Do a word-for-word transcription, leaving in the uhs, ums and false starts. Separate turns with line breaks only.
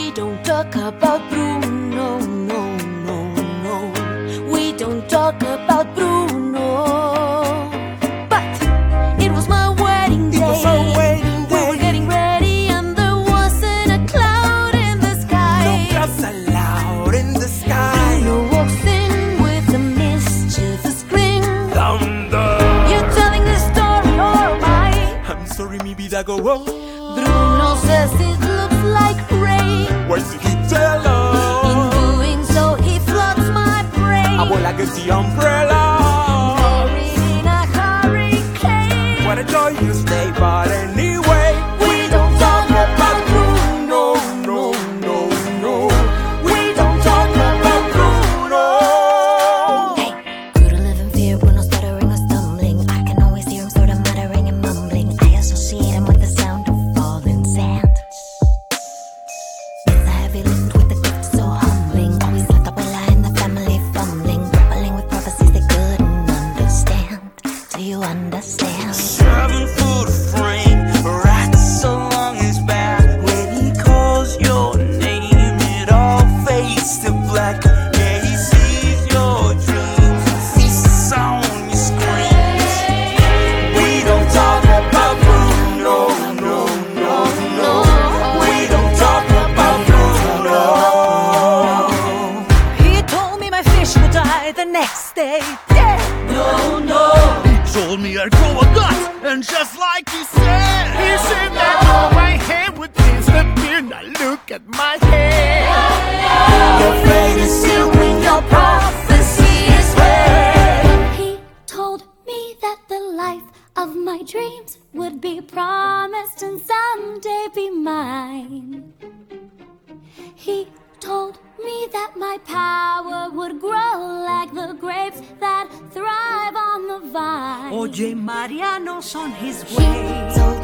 We don't talk about Bruno, no, no, no. We don't talk about Bruno. But it was my wedding day.
It was our wedding day.
We were getting ready and there wasn't a cloud in the sky.
No clouds allowed in the sky.
Bruno walks in with a mischievous grin.
Thunder.
You're telling this story or am I?
I'm sorry, maybe that go wrong.
Bruno says it looks like rain.
Why did he tell us?
In doing so, he floods my brain.
I will like the umbrella.
Buried in a hurricane.
What a joyous day, but anyway,
We don't talk about Bruno,
no, no, no. We don't talk about Bruno.
Hey, grew to live in fear, Bruno stuttering or stumbling. I can always hear him sort of muttering and mumbling. I associate him with the sound of falling sand. It's a heavy lift with a gift so humbling. Always left Abuela and the family fumbling, grappling with prophecies they couldn't understand. Do you understand?
Seven foot frame, right so long his back. When he calls your name, it all fades to black. Yeah, he sees your dreams, feasts on your screams. We don't talk about Bruno, no, no, no. We don't talk about Bruno.
He told me my fish would die the next day. Dead. No, no.
He told me I'd grow a gut, and just like he said,
He said that my hair would disappear. Now look at my hair.
Your fate is sealed when your prophecy is read. He told me that the life of my dreams would be promised and someday be mine. He told me that my power would grow like the grapes that thrive on the vine.
Oye, Mariano's on his
He
way.
told